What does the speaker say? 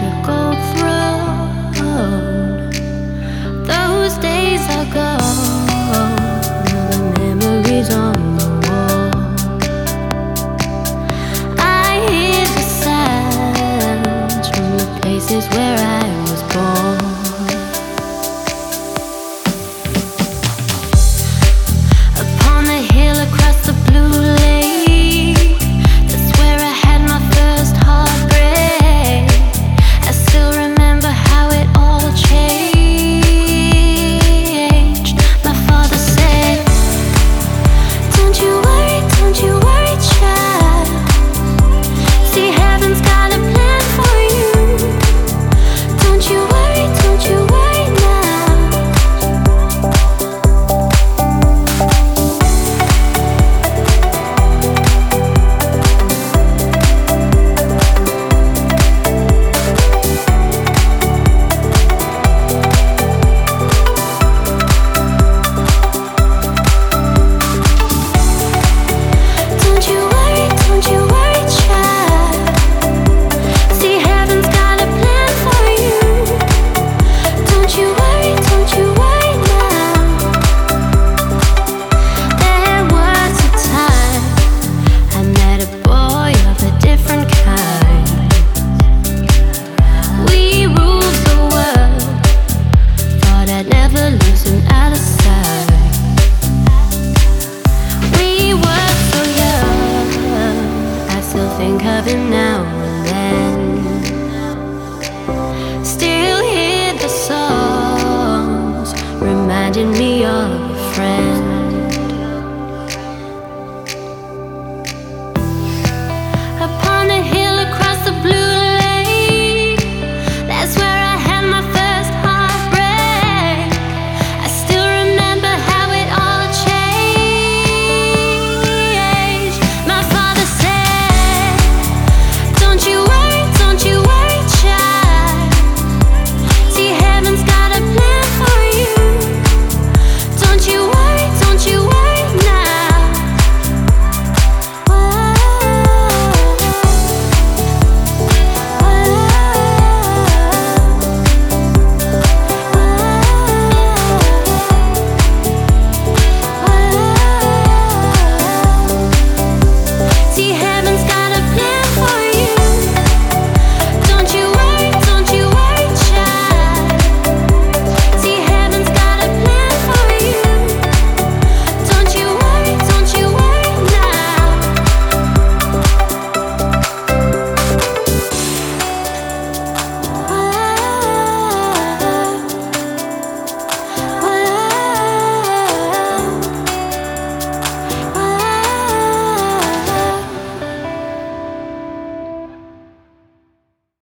a gold throne. Those days are gone, now the memories on the wall. I hear the sounds from the places where I was born. Upon the hill across the blue lake, that's where I had my first heartbreak. I still remember how it all changed. My father said, don't you worry, child. See, heaven's got a plan for you. Don't you worry now. Don't you worry, child. See, heaven's got a plan for you. Don't you worry now. There was a time I met a boy of a different kind. We ruled the world, thought I'd never lose him out of sight. We were so young, I still think of him now and then.